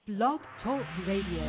Blog Talk Radio.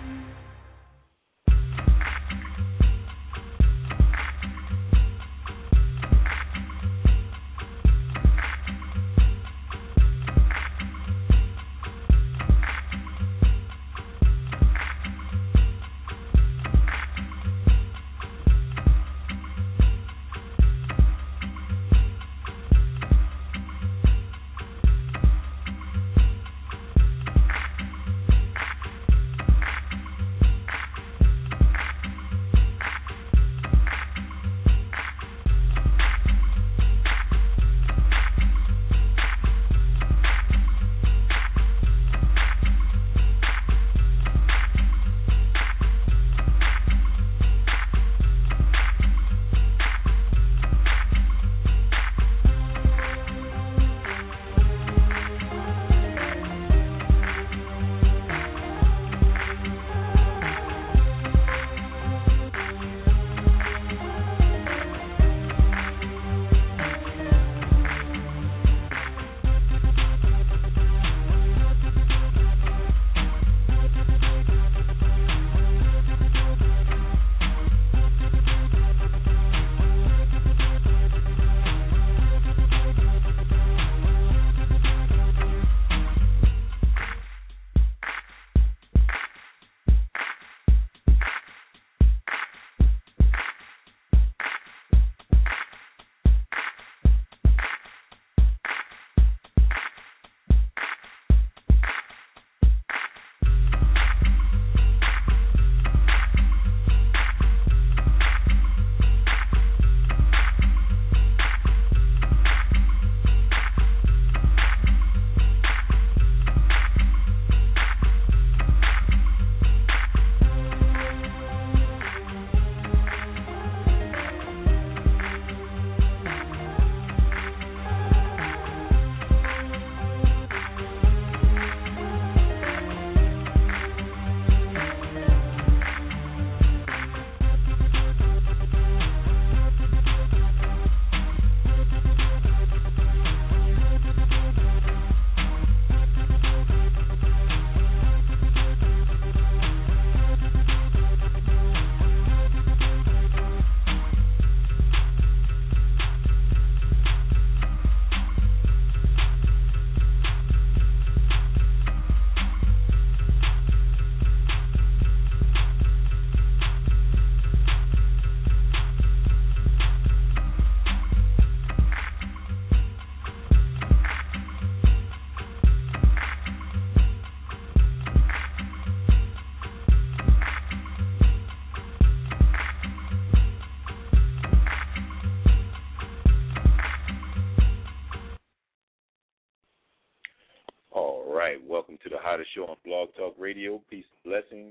Welcome to the hottest show on Blog Talk Radio. Peace and blessings.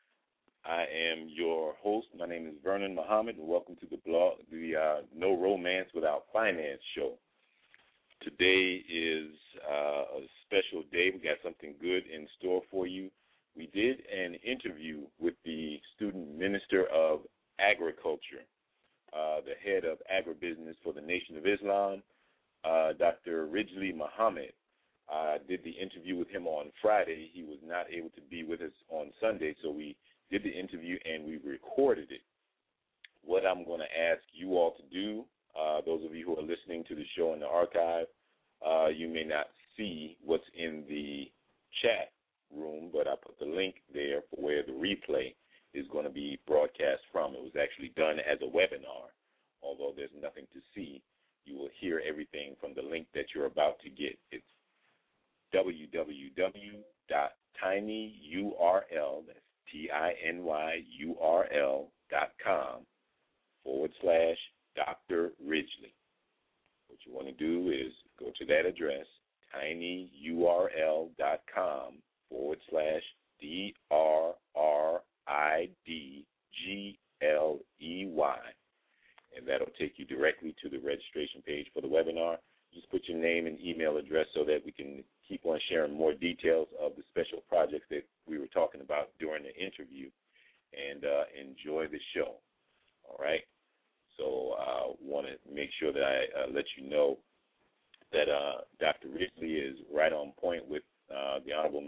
I am your host. My name is Vernon Muhammad, and welcome to the No Romance Without Finance show. Today is a special day. We got something good in store for you. We did an interview with the student minister of agriculture, the head of agribusiness for the Nation of Islam, Dr. Ridgely Muhammad. I did the interview with him on Friday. He was not able to be with us on Sunday, so we did the interview and we recorded it. What I'm going to ask you all to do, those of you who are listening to the show in the archive, you may not see what's in the chat room, but I put the link there for where the replay is going to be broadcast from. It was actually done as a webinar. Although there's nothing to see, you will hear everything from the link that you're about to get. It's www.tinyurl, that's tinyurl.com/Dr. Ridgely. What you want to do is go to that address, tinyurl.com/DRRIDGLEY, and that'll take you directly to the registration page for the webinar. Just put your name and email address so that we can keep on sharing more details of the special projects that we were talking about during the interview, and enjoy the show. All right? So I want to make sure that I let you know that Dr. Ridgely is right on point with the Honorable Minister Louis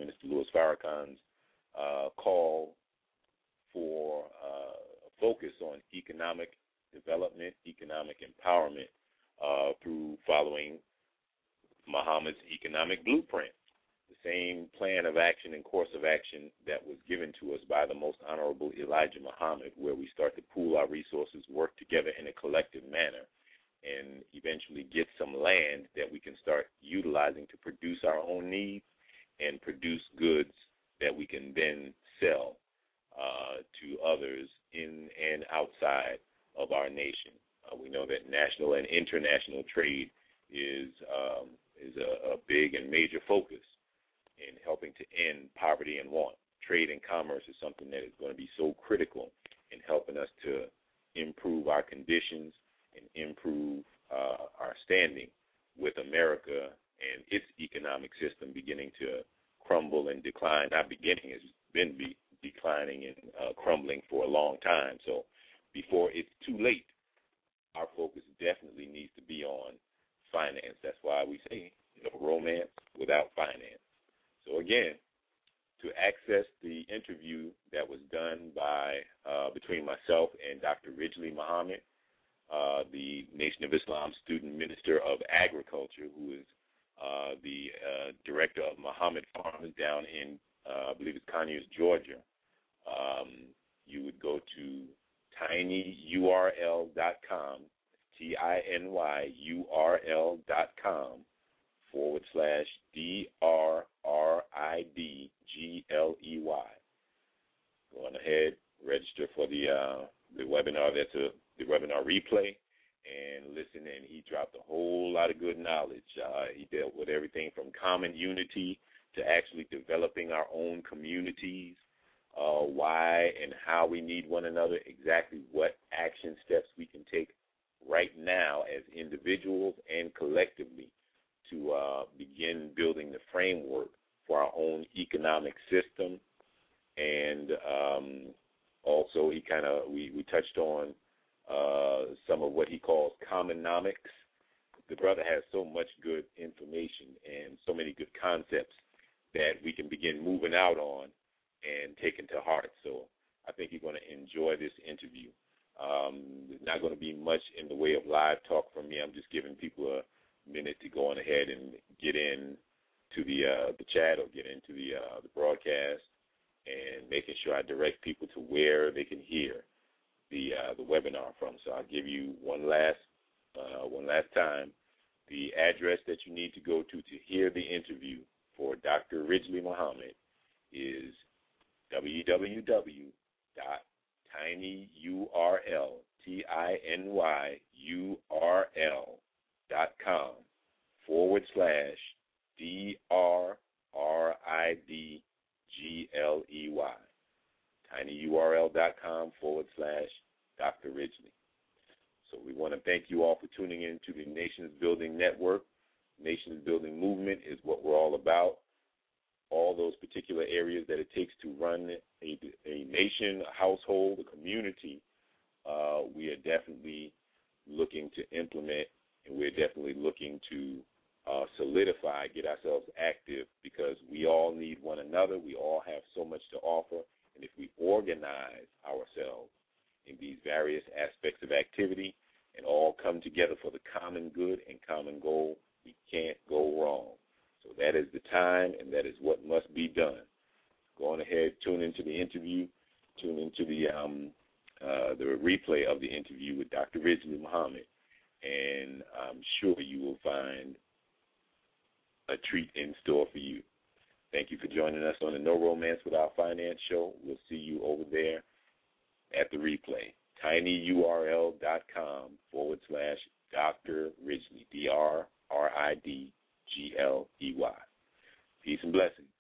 Farrakhan's call for a focus on economic development, economic empowerment through following Muhammad's economic blueprint, the same plan of action and course of action that was given to us by the Most Honorable Elijah Muhammad, where we start to pool our resources, work together in a collective manner, and eventually get some land that we can start utilizing to produce our own needs and produce goods that we can then sell to others in and outside of our nation. We know that national and international trade is a big and major focus in helping to end poverty and want. Trade and commerce is something that is going to be so critical in helping us to improve our conditions and improve our standing with America and its economic system beginning to crumble and decline. Not beginning, it's been declining and crumbling for a long time. So before it's too late, our focus definitely needs to be on finance. That's why we say no romance without finance. So again, to access the interview that was done by between myself and Dr. Ridgely Muhammad, the Nation of Islam Student Minister of Agriculture, who is the director of Muhammad Farms down in, I believe it's Conyers, Georgia, you would go to tinyurl.com, tinyurl.com/DRRIDGLEY. Go on ahead, register for the webinar. That's the webinar replay, and listen. And he dropped a whole lot of good knowledge. He dealt with everything from common unity to actually developing our own communities, why and how we need one another, exactly what action steps we can take right now as individuals and collectively to begin building the framework for our own economic system. And also we touched on some of what he calls commonomics. The brother has so much good information and so many good concepts that we can begin moving out on and taking to heart. So I think you're going to enjoy this interview. There's not going to be much in the way of live talk from me. I'm just giving people a minute to go on ahead and get in to the chat or get into the broadcast, and making sure I direct people to where they can hear the webinar from. So I'll give you one last time the address that you need to go to hear the interview for Dr. Ridgely Muhammad is www.tinyurl.com/DRRIDGLEY. tinyurl.com/Dr. Ridgely. So we want to thank you all for tuning in to the Nations Building Network. Nations Building Movement is what we're all about. All those particular areas that it takes to run a nation, a household, a community, we are definitely looking to implement, and we're definitely looking to solidify, get ourselves active, because we all need one another. We all have so much to offer, and if we organize ourselves in these various aspects of activity and all come together for the common good and common goal, we can't go wrong. So that is the time, and that is what must be done. Go on ahead, tune into the interview, tune into the replay of the interview with Dr. Ridgely Muhammad, and I'm sure you will find a treat in store for you. Thank you for joining us on the No Romance Without Finance show. We'll see you over there at the replay, tinyurl.com/Dr. Ridgely, DRRIDGLEY. Peace and blessings.